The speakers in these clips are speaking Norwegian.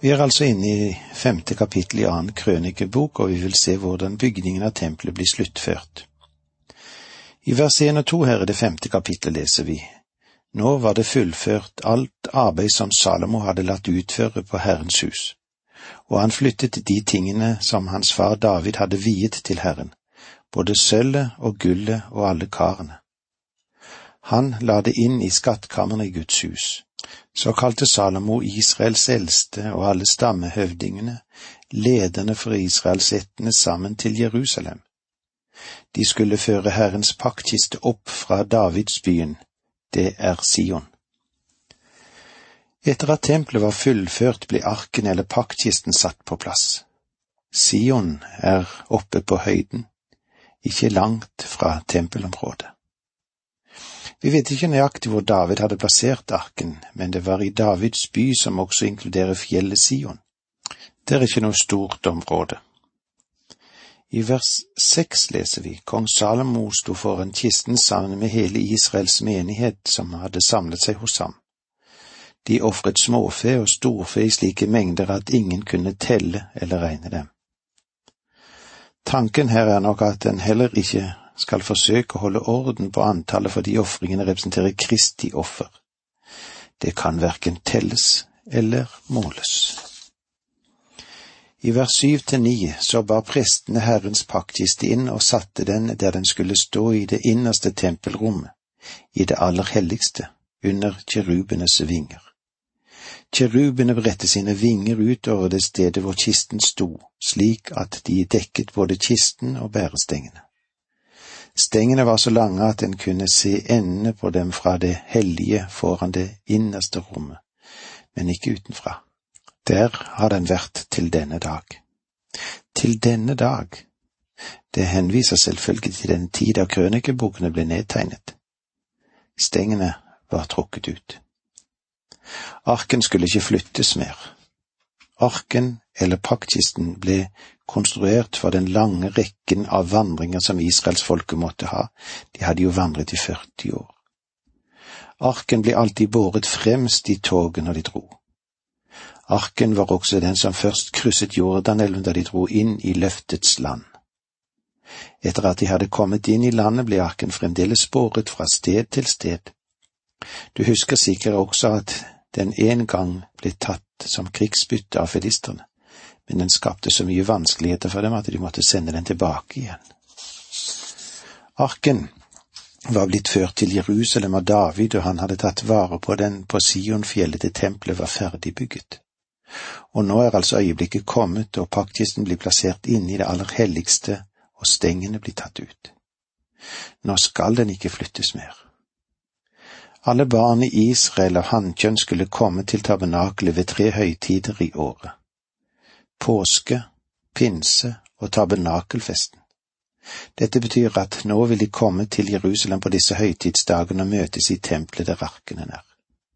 Vi er altså inne i 5. kapittel i 2. krønikebok, og vi vil se hvordan bygningen av tempelet blir sluttført. I vers 1 og 2 her i det 5. kapittel leser vi: Nå var det fullført alt arbeid som Salomo hadde latt utføre på Herrens hus, og han flyttet de tingene som hans far David hadde viet til Herren, både sølvet og gullet og alle karene. Han la det inn i skattkammerne i Guds hus. Så kalte Salomo Israels eldste og alle stammehøvdingene, lederne for Israelsettene, sammen til Jerusalem. De skulle føre Herrens paktkiste opp fra Davidsbyen, det er Sion. Etter at tempelet var fullført, ble arken eller paktkisten satt på plass. Sion er oppe på høyden, ikke langt fra tempelområdet. Vi vet ikke nøyaktig hvor David hadde plassert arken, men det var i Davids by, som også inkluderer fjellet Sion. Det er ikke noe stort område. I vers 6 leser vi: Kong Salomo sto foran kisten sammen med hele Israels menighet som hadde samlet seg hos ham. De ofret småfe og storfe i slike mengder at ingen kunne telle eller regne dem. Tanken her er nok at en heller ikke skal forsøke å holde orden på antallet fordi ofringene representerer Kristi offer. Det kan hverken telles eller måles. I vers 7-9 så bar prestene Herrens paktkiste inn og satte den der den skulle stå i det innerste tempelrommet, i det aller helligste, under kjerubenes vinger. Kjerubene bredte sine vinger ut over det stedet hvor kisten sto, slik at de dekket både kisten og bærestengene. Stengene var så lange at en kunne se endene på dem fra det hellige foran det innerste rommet, men ikke utenfra. Der har den vært til denne dag. Til denne dag. Det henviser selvfølgelig til den tid da krønikebokene ble nedtegnet. Stengene var trukket ut. Arken skulle ikke flyttes mer. Arken eller paktkisten ble konstruert for den lange rekken av vandringer som Israels folke måtte ha. De hadde jo vandret i 40 år. Arken ble alltid båret fremst i toget når de dro. Arken var også den som først krysset Jordanelven da de dro inn i løftets land. Etter at de hadde kommet inn i landet, ble arken fremdeles båret fra sted til sted. Du husker sikkert også at den en gang ble tatt som krigsbytte av filisterne, men den skapte så mye vanskeligheter for dem at de måtte sende den tilbake igjen. Arken var blitt ført til Jerusalem av David, og han hadde tatt vare på den på Sionfjellet til tempelet var ferdig bygget. Og nå er altså øyeblikket kommet, og paktkisten blir plassert inne i det aller helligste, og stengene blir tatt ut. Nå skal den ikke flyttes mer. Alle barn i Israel av hannkjønn skulle komme til tabernakelet ved 3 høytider i året: påske, pinse og tabernakelfesten. Dette betyr at nå vil de komme til Jerusalem på disse høytidsdagene og møtes i tempelet der arken er.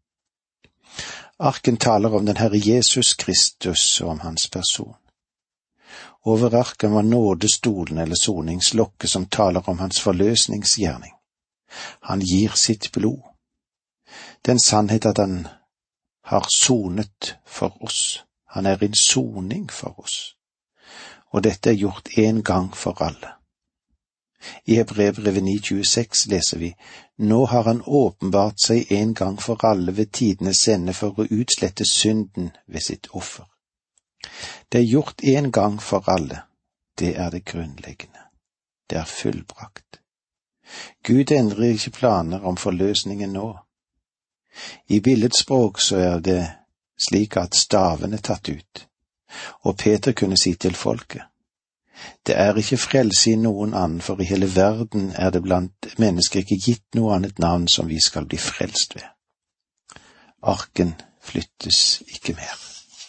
Arken taler om den Herre Jesus Kristus og om hans person. Over arken var nådestolen eller soningslokket som taler om hans forløsningsgjerning. Han gir sitt blod. Den sannhet at han har sonet for oss. Han er en soning for oss. Og dette er gjort en gang for alle. I Hebreerbrevet 9:26 leser vi: Nå har han åpenbart seg en gang for alle ved tidenes ende for å utslette synden ved sitt offer. Det er gjort en gang for alle. Det er det grunnleggende. Det er fullbrakt. Gud endrer ikke planer om forløsningen nå. I billedspråk så er det slik at staven er tatt ut, og Peter kunne si til folket: Det er ikke frelse i noen annen, for i hele verden er det blant mennesker ikke gitt noe annet navn som vi skal bli frelst ved. Arken flyttes ikke mer.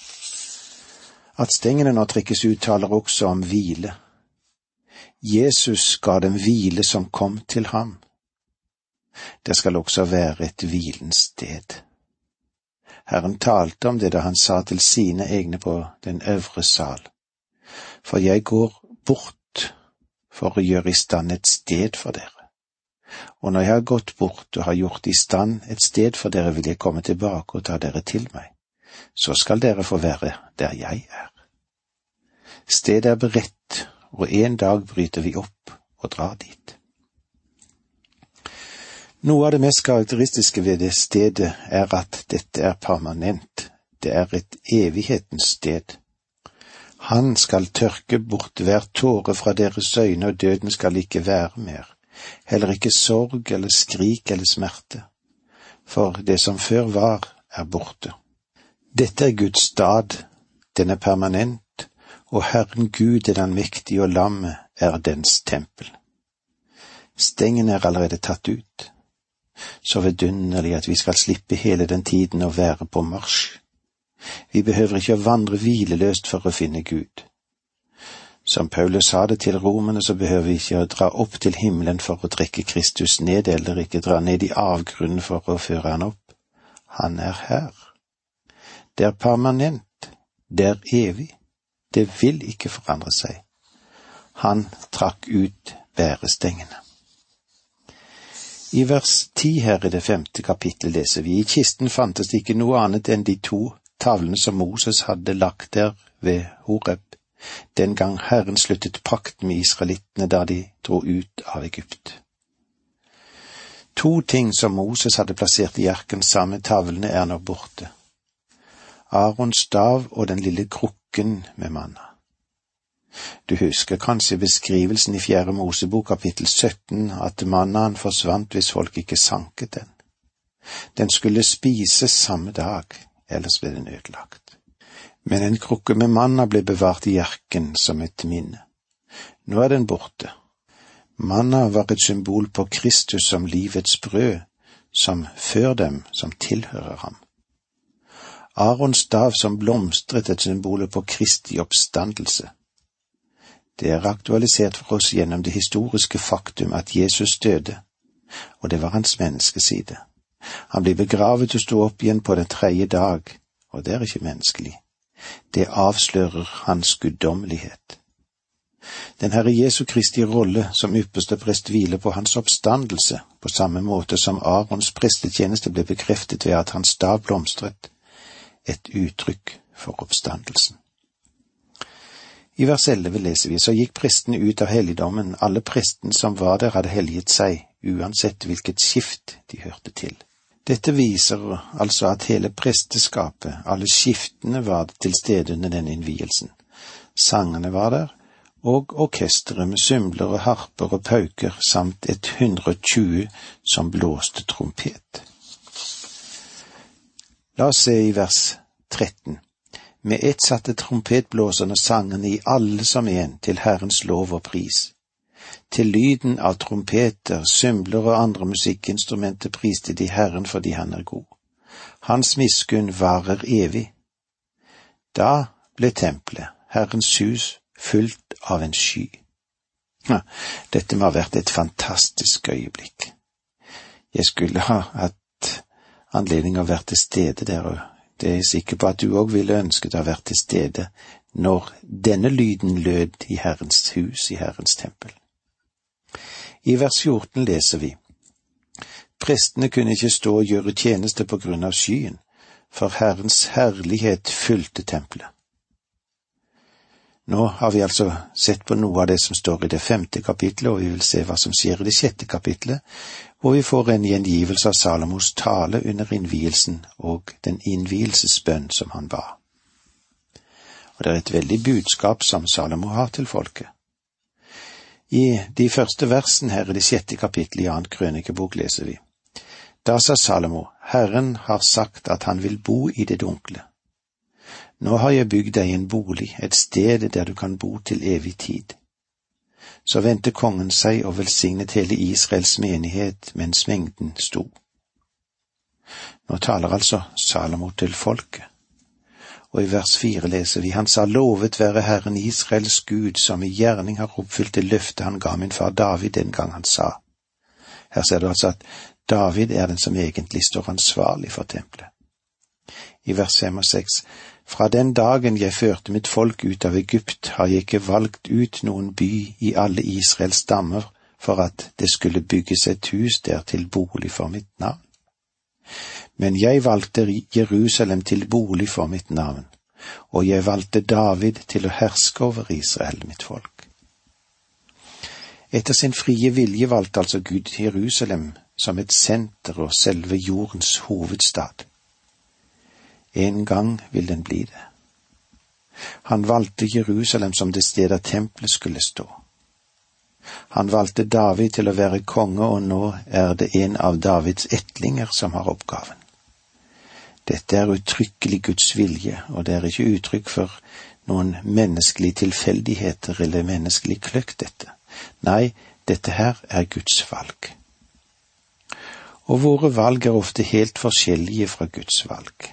At stengene nå trekkes ut taler også om hvile. Jesus ga dem hvile som kom til ham. Det skal også være et hvilens sted. Herren talte om det da han sa til sine egne på den øvre sal: For jeg går bort for å gjøre i stand et sted for dere. Og når jeg har gått bort og har gjort i stand et sted for dere, vil jeg komme tilbake og ta dere til meg, så skal dere få være der jeg er. Stedet er beredt, og en dag bryter vi opp og drar dit. Noe av det mest karakteristiske ved det stedet er at dette er permanent. Det er et evighetens sted. Han skal tørke bort hver tåre fra deres øyne, og døden skal ikke være mer. Heller ikke sorg eller skrik eller smerte. For det som før var, er borte. Dette er Guds stad. Den er permanent, og Herren Gud er den mektige, og lammet er dens tempel. Stengen er allerede tatt ut. Så vidunderlig at vi skal slippe hele den tiden å være på marsj. Vi behøver ikke å vandre hvileløst for å finne Gud. Som Paulus sa det til romerne, så behøver vi ikke å dra opp til himmelen for å trekke Kristus ned, eller ikke dra ned i avgrunnen for å føre han opp. Han er her. Det er permanent. Det er evig. Det vil ikke forandre seg. Han trakk ut bærestengene. I vers 10 her i det 5. kapitlet leser vi: I kisten fantes det ikke noe annet enn de 2 tavlene som Moses hadde lagt der ved Horeb, den gang Herren sluttet pakt med israelittene da de dro ut av Egypt. 2 ting som Moses hadde plassert i arken sammen med tavlene er nå borte. Arons stav og den lille krukken med manna. Du husker kanskje beskrivelsen i 4. Mosebok kapittel 17 at mannaen forsvant hvis folk ikke sanket den. Den skulle spises samme dag, ellers ble den ødelagt. Men en krukke med manna ble bevart i arken som et minne. Nå er den borte. Manna var et symbol på Kristus som livets brød, som før dem, som tilhører ham. Arons stav som blomstret, et symbol på Kristi oppstandelse. Det er aktualisert for oss gjennom det historiske faktum at Jesus døde, og det var hans menneskeside. Han ble begravet og sto opp igjen på den 3. dag, og det er ikke menneskelig. Det avslører hans guddommelighet. Den Herre Jesu Kristi rolle som ypperste prest hviler på hans oppstandelse, på samme måte som Arons prestetjeneste ble bekreftet ved at hans stav blomstret, et uttrykk for oppstandelsen. I vers 11 leser vi: Så gikk prestene ut av helligdommen, alle prestene som var der hadde helliget seg, uansett hvilket skift de hørte til. Dette viser altså at hele presteskapet, alle skiftene var til stede under denne innvielsen. Sangene var der, og orkesteret med symbler og harper og pauker, samt 120 som blåste trompet. La oss se i vers 13. Med ett satte trompetblåserne sangene i alle som en til Herrens lov og pris. Til lyden av trompeter, symbler og andre musikkinstrumenter priste de Herren fordi han er god. Hans miskunn varer evig. Da ble tempelet, Herrens hus, fullt av en sky. Dette må ha vært et fantastisk øyeblikk. Jeg skulle ha hatt anledning å være til stede der, og det er jeg sikker på at du også ville ønsket å ha vært til stede når denne lyden lød i Herrens hus, i Herrens tempel. I vers 14 leser vi: Prestene kunne ikke stå og gjøre tjeneste på grunn av skyen, for Herrens herlighet fylte tempelet. Nå har vi altså sett på noe av det som står i det 5. kapitlet, og vi vil se hva som skjer i det 6. kapitlet, hvor vi får en gjengivelse av Salomos tale under innvielsen og den innvielsesbønn som han ba. Og det er et veldig budskap som Salomo har til folket. I de første versen her i det 6. kapitlet i 2. krønikebok leser vi: Da sa Salomo, Herren har sagt at han vil bo i det dunkle. Nå har jeg bygd deg en bolig, et sted der du kan bo til evig tid. Så vendte kongen seg og velsignet hele Israels menighet mens mengden sto. Nå taler altså Salomo til folket. Og i vers 4 leser vi: Han sa, lovet være Herren Israels Gud, som i gjerning har oppfylt det løfte han ga min far David den gang han sa. Her ser du altså at David er den som egentlig står ansvarlig for tempelet. I vers 5 og 6: Fra den dagen jeg førte mitt folk ut av Egypt, har jeg ikke valgt ut noen by i alle Israels stammer for at det skulle bygges et hus der til bolig for mitt navn. Men jeg valgte Jerusalem til bolig for mitt navn, og jeg valgte David til å herske over Israel, mitt folk. Etter sin frie vilje valgte altså Gud Jerusalem som et senter og selve jordens hovedstad. En gang vil den bli det. Han valgte Jerusalem som det sted der tempelet skulle stå. Han valgte David til å være konge, og nå er det en av Davids ettlinger som har oppgaven. Dette er uttrykkelig Guds vilje, og det er ikke uttrykk for noen menneskelige tilfeldigheter eller menneskelig kløkt dette. Nei, dette her er Guds valg. Og våre valg er ofte helt forskjellige fra Guds valg.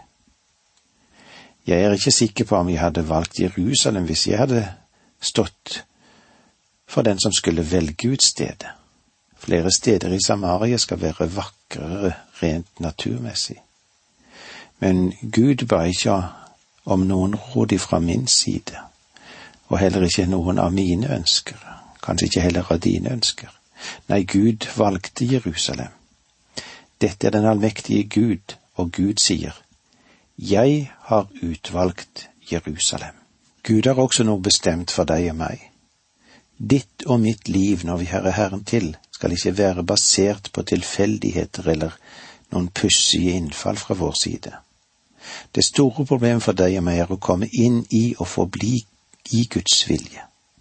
Jeg er ikke sikker på om jeg hadde valgt Jerusalem hvis jeg hadde stått for den som skulle velge ut stedet. Flere steder i Samaria skal være vakrere rent naturmessig. Men Gud ba ikke om noen råd fra min side, og heller ikke noen av mine ønsker, kanskje ikke heller av dine ønsker. Nei, Gud valgte Jerusalem. Dette er den allmektige Gud, og Gud sier, «Jeg har utvalgt Jerusalem». Gud har også noe bestemt for deg og meg. Ditt og mitt liv når vi hører Herren til, skal ikke være basert på tilfeldigheter eller noen pussige innfall fra vår side. Det store problemet for deg og meg er å komme inn i og forbli i Guds vilje.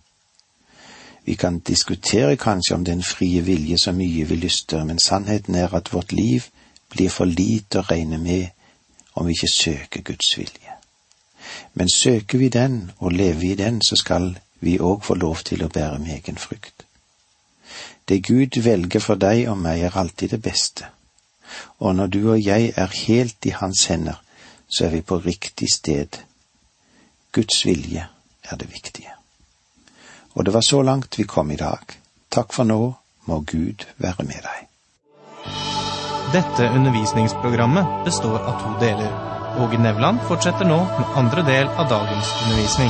Vi kan diskutere kanskje om den frie vilje så mye vi lyster, men sannheten er at vårt liv blir for lite å regne med om vi ikke søker Guds vilje. Men søker vi den og lever i den, så skal vi også få lov til å bære med egen frukt. Det Gud velger for deg og meg er alltid det beste, og når du og jeg er helt i hans hender, så er vi på riktig sted. Guds vilje er det viktige. Og det var så langt vi kom i dag. Takk for nå, må Gud være med deg. Dette undervisningsprogrammet består av 2 deler. Åge Nevland fortsetter nå med andre del av dagens undervisning.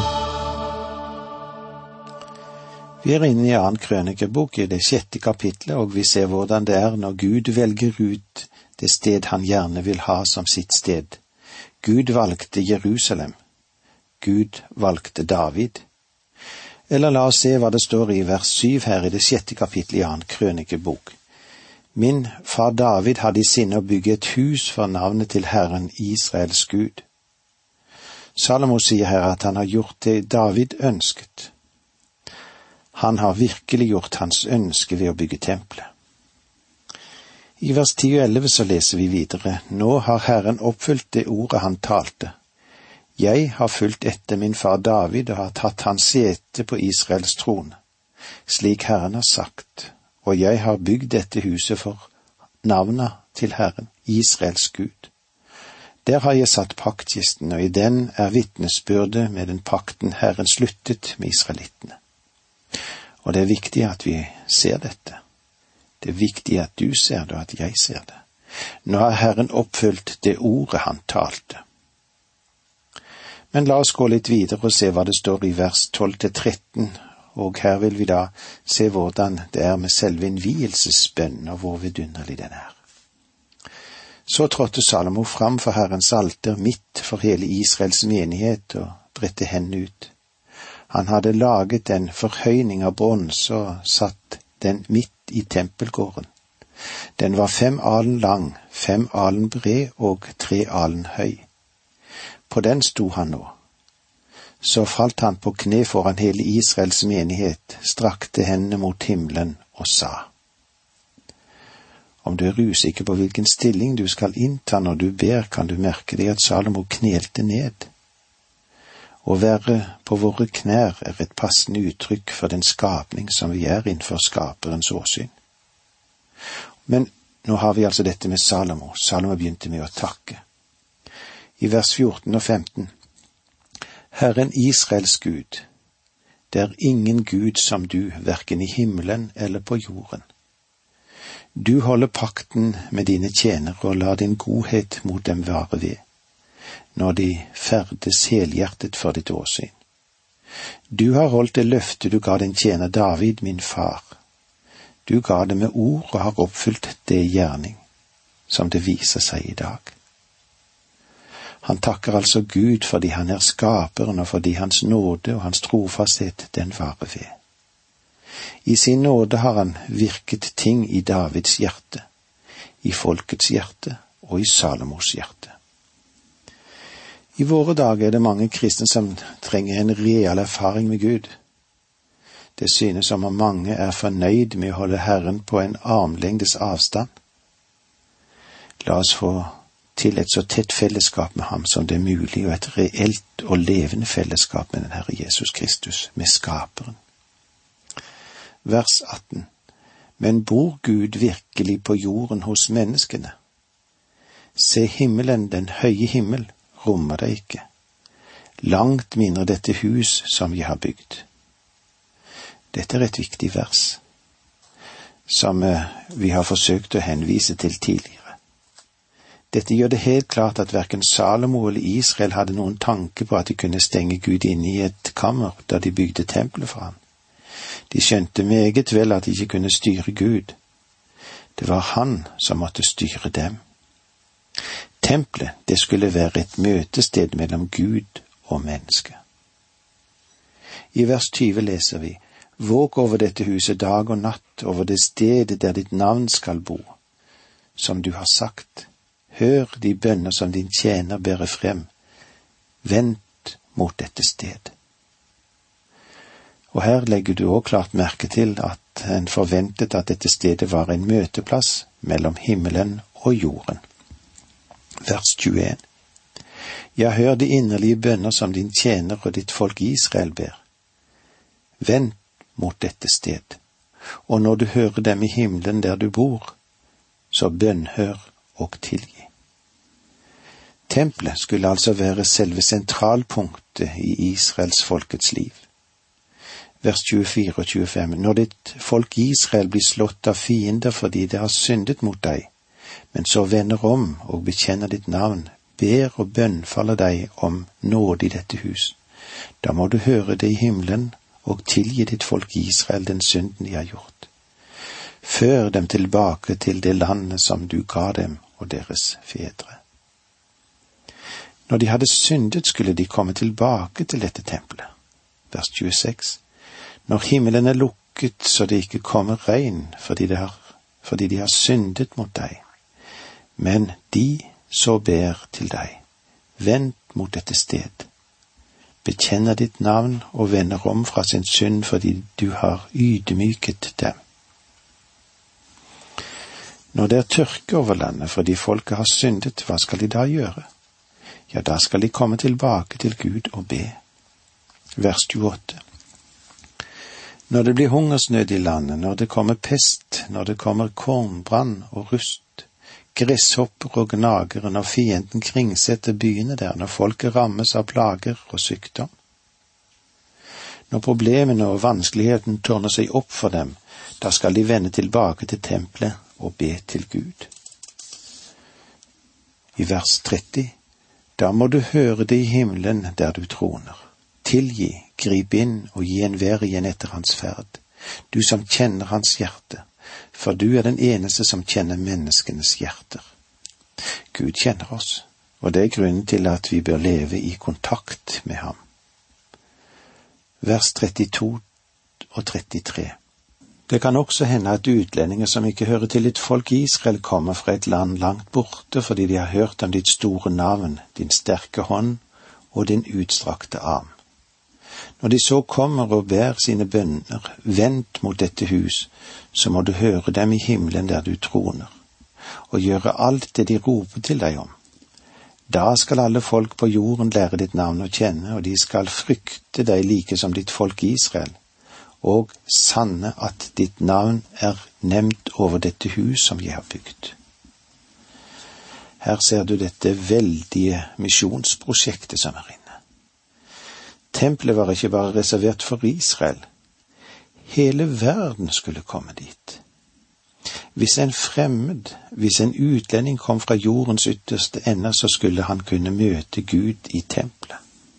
Vi er inne i 2. krønikebok i det 6. kapitlet, og vi ser hvordan det er når Gud velger ut det sted han gjerne vil ha som sitt sted. Gud valgte Jerusalem. Gud valgte David. Eller la oss se hva det står i vers 7 her i det 6. kapitlet i 2. krønikebok. Min far David hadde i sinne å bygge et hus for navnet til Herren Israels Gud. Salomo sier her at han har gjort det David ønsket. Han har virkelig gjort hans ønske ved å bygge tempelet. I vers 10 og 11 så leser vi videre, «Nå har Herren oppfylt det ordet han talte. Jeg har fulgt etter min far David og har tatt hans sete på Israels trone, slik Herren har sagt, og jeg har bygd dette huset for navnet til Herren, Israels Gud. Der har jeg satt paktkisten, og i den er vitnesbyrdet med den pakten Herren sluttet med israelittene.» Og det er viktig at vi ser dette. Det er viktig at du ser det, og at jeg ser det. Nå har Herren oppfylt det ordet han talte. Men la oss gå litt videre og se hva det står i vers 12-13, og her vil vi da se hvordan det er med selve innvielsesbønnen og hvor vidunderlig den er. Så trådte Salomo fram for Herrens alter midt for hele Israels menighet og bredte hendene ut. Han hadde laget en forhøyning av bronse og satt den midt i tempelgården. Den var 5 alen lang, 5 alen bred og 3 alen høy. På den sto han nå. Så falt han på kne foran hele Israels menighet, strakte hendene mot himmelen og sa. Om du er usikker på hvilken stilling du skal innta når du ber, kan du merke deg at Salomo knelte ned. Å være på våre knær er et passende uttrykk for den skapning som vi er innenfor skaperens åsyn. Men nå har vi altså dette med Salomo. Salomo begynte med å takke. I vers 14 og 15. Herren Israels Gud, det er ingen Gud som du, hverken i himmelen eller på jorden. Du holder pakten med dine tjenere og lar din godhet mot dem vare ved, når de ferdes helhjertet for ditt åsyn. Du har holdt det løfte du ga din tjener David, min far. Du ga det med ord og har oppfylt det i gjerning. som det viser seg i dag. Han takker altså Gud fordi han er skaperen, og fordi hans nåde og hans trofasthet den varer ved. I sin nåde har han virket ting i Davids hjerte, i folkets hjerte og i Salomos hjerte. I våre dager er det mange kristne som trenger en real erfaring med Gud. Det synes som om mange er fornøyd med å holde Herren på en armlengdes avstand. La oss få til et så tett fellesskap med ham som det er mulig, og et reelt og levende fellesskap med den Herre Jesus Kristus, med Skaperen. Vers 18. Men bor Gud virkelig på jorden hos menneskene? Se, himmelen, den høye himmel, rommer det ikke. Langt mindre dette hus som jeg har bygd. Dette er et viktig vers, som vi har forsøkt å henvise til tidligere. Dette gjør det helt klart at hverken Salomo eller Israel hadde noen tanke på at de kunne stenge Gud inne i et kammer da de bygde tempelet for ham. De skjønte meget vel at de ikke kunne styre Gud. Det var han som måtte styre dem. Tempelet, det skulle være et møtested mellom Gud og menneske. I vers 20 leser vi: Våg over dette huset dag og natt, over det stedet der ditt navn skal bo. Som du har sagt, hør de bønner som din tjener bærer frem. Vent mot dette sted. Og her legger du også klart merke til at en forventet at dette stedet var en møteplass mellom himmelen og jorden. Vers 21. Ja, hør de innerlige bønner som din tjener og ditt folk Israel ber. Vent mot dette sted, og når du hører dem i himmelen der du bor, så bønnhør og tilgi. Tempelet skulle altså være selve sentralpunktet i Israels folkets liv. Vers 24 og 25. Når ditt folk Israel blir slått av fiender fordi det har syndet mot deg, men så vender om og bekjenner ditt navn, ber og bønnfaller deg om nåde i dette hus, da må du høre det i himmelen og tilgi ditt folk Israel den synden de har gjort. Før dem tilbake til det landet som du ga dem og deres fedre. Når de hadde syndet, skulle de komme tilbake til dette tempelet. Vers 26. Når himmelen er lukket så det ikke kommer regn fordi de har syndet mot deg, men de så ber til deg, vent mot dette sted, bekjenner ditt navn og vender om fra sin synd fordi du har ydmyket dem. Når det er tørke over landet fordi folket har syndet, hva skal de da gjøre? Ja, da skal de komme tilbake til Gud og be. Vers 28. Når det blir hungersnød i landet, når det kommer pest, når det kommer kornbrann og rust, gresshopper og gnagere, når fienden kringsetter byene der, når folket rammes av plager og sykdom. Når problemene og vanskeligheten tårner seg opp for dem, da skal de vende tilbake til tempelet og be til Gud. I vers 30. Da må du høre det i himmelen der du troner. Tilgi, grip inn og gi enhver igjen etter hans ferd, du som kjenner hans hjerte, for du er den eneste som kjenner menneskenes hjerter. Gud kjenner oss, og det er grunnen til at vi bør leve i kontakt med ham. Vers 32 og 33. Det kan også hende at utlendinger som ikke hører til ditt folk Israel kommer fra et land langt borte fordi de har hørt om ditt store navn, din sterke hånd og din utstrakte arm. Når de så kommer og ber sine bønner, vent mot dette hus, så må du høre dem i himmelen der du troner, og gjøre alt det de roper til deg om. Da skal alle folk på jorden lære ditt navn å kjenne, og de skal frykte deg like som ditt folk Israel, og sanne at ditt navn er nevnt over dette hus som jeg har bygd. Her ser du dette veldige misjonsprosjektet som er inne. Tempelet var ikke bare reservert for Israel. Hele verden skulle komme dit. Hvis en fremmed, hvis en utlending kom fra jordens ytterste ender, så skulle han kunne møte Gud i tempelet.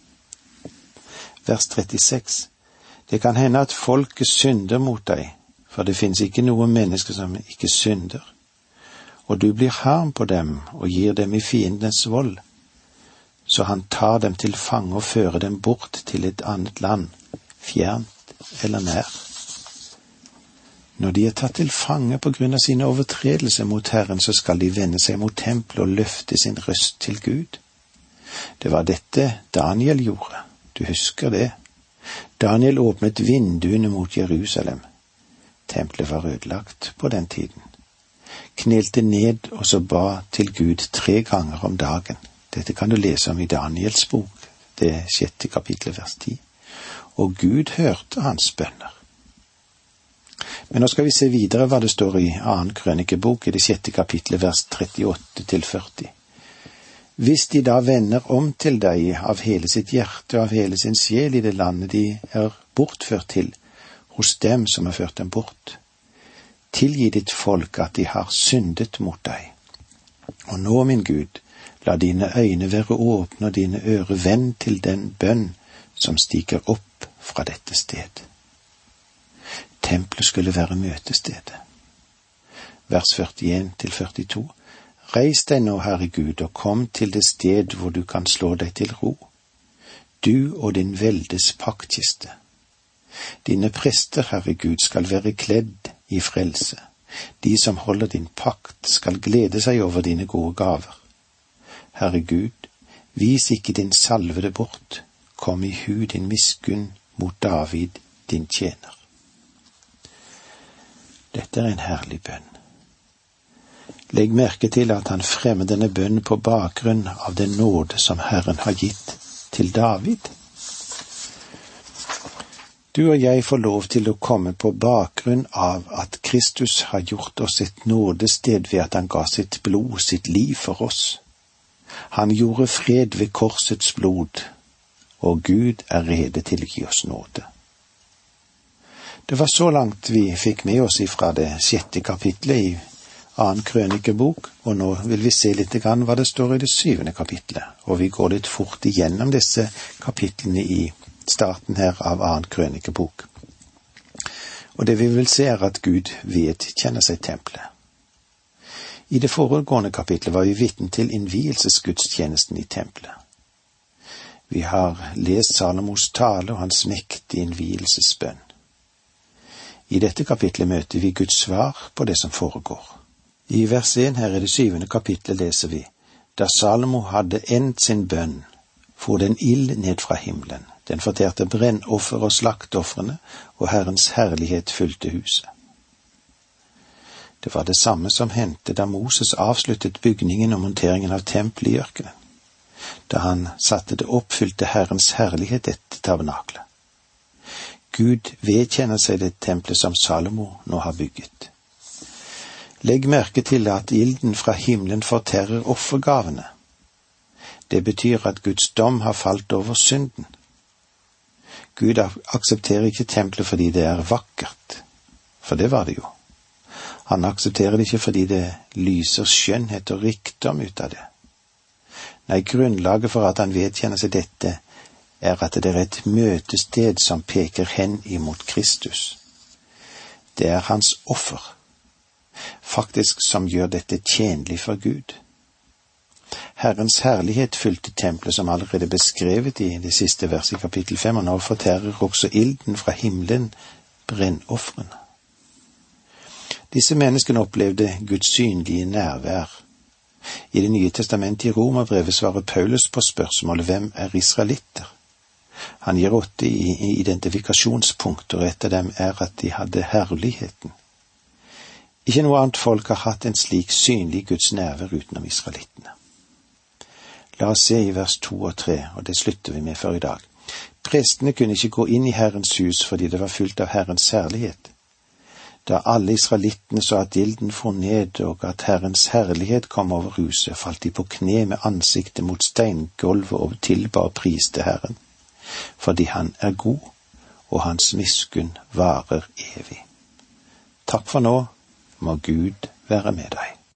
Vers 36. Det kan hende at folket synder mot deg, for det finnes ikke noe menneske som ikke synder. og du blir harm på dem og gir dem i fiendens vold, så han tar dem til fange og fører dem bort til et annet land, fjernt eller nær. Når de er tatt til fange på grunn av sine overtredelser mot Herren, så skal de vende seg mot tempelet og løfte sin røst til Gud. Det var dette Daniel gjorde, du husker det. Daniel åpnet vinduene mot Jerusalem. Tempelet var ødelagt på den tiden. Knelte ned og så ba til Gud 3 ganger om dagen. Dette kan du lese om i Daniels bok, det 6. kapitlet, vers 10. Og Gud hørte hans bønner. Men nå skal vi se videre hva det står i 2. krønikebok i det 6. kapitlet, vers 38-40. Hvis de da vender om til deg av hele sitt hjerte og av hele sin sjel i det landet de er bortført til, hos dem som har ført dem bort, tilgi ditt folk at de har syndet mot deg. Og nå, min Gud, la dine øyne være åpne og dine ører vend til den bønn som stiger opp fra dette sted. Tempelet skulle være møtestedet. Vers 41-42. Reis deg nå, Herre Gud, og kom til det sted hvor du kan slå deg til ro, du og din veldes paktkiste. Dine prester, Herre Gud, skal være kledd i frelse. De som holder din pakt skal glede seg over dine gode gaver. Herre Gud, vis ikke din salvede bort, kom i hu din miskunn mot David, din tjener. Dette er en herlig bønn. Legg merke til at han fremmer denne bønnen på bakgrunn av den nåde som Herren har gitt til David. Du og jeg får lov til å komme på bakgrunn av at Kristus har gjort oss et nådested ved at han ga sitt blod, sitt liv for oss. Han gjorde fred ved korsets blod, og Gud er rede til å gi oss nåde. Det var så langt vi fikk med oss ifra det 6. kapitlet i 2. krønikebok, og nå vil vi se litt grann hva det står i det 7. kapitlet, og vi går litt fort igjennom disse kapitlene i starten her av 2. krønikebok. Og det vi vil se er at Gud vedkjenner seg tempelet. I det foregående kapitlet var vi vitne til innvielsesgudstjenesten i tempelet. Vi har lest Salomos tale og hans mektige innvielsesbønn. I dette kapitlet møter vi Guds svar på det som foregår. I vers 1 her i det 7. kapitlet leser vi: Da Salomo hadde endt sin bønn, for den ild ned fra himmelen. Den fortærte brennoffer og slaktoffrene, og Herrens herlighet fylte huset. Det var det samme som hendte da Moses avsluttet bygningen og monteringen av tempelet i ørkenen. Da han satte det opp, fylte Herrens herlighet dette tabernaklet. Gud vedkjenner seg det tempelet som Salomo nå har bygget. Legg merke til at ilden fra himmelen fortærer offergavene. Det betyr at Guds dom har falt over synden. Gud aksepterer ikke tempelet fordi det er vakkert, for det var det jo. Han aksepterer det ikke fordi det lyser skjønnhet og rikdom ut av det. Nei, grunnlaget for at han vedkjenner seg dette er at det er et møtested som peker hen imot Kristus. Det er hans offer, faktisk som gjør dette tjenlig for Gud. Herrens herlighet fylte tempelet som allerede beskrevet i det siste verset i kapittel 5, og nå fortærer også ilden fra himmelen brennoffrene. Disse menneskene opplevde Guds synlige nærvær. I Det nye testamentet i Romerbrevet svarer Paulus på spørsmålet hvem er israelitter? Han gir 8 identifikasjonspunkter, og et av dem er at de hadde herligheten. Ikke noe annet folk har hatt en slik synlig Guds nærvær utenom israelittene. La oss se i vers 2 og 3, og det slutter vi med for i dag. Prestene kunne ikke gå inn i Herrens hus fordi det var fullt av Herrens herlighet. Da alle israelittene så at ilden for ned og at Herrens herlighet kom over huset, falt de på kne med ansiktet mot steingulvet og tilba og priste Herren, fordi han er god, og hans miskunn varer evig. Takk for nå, må Gud være med deg.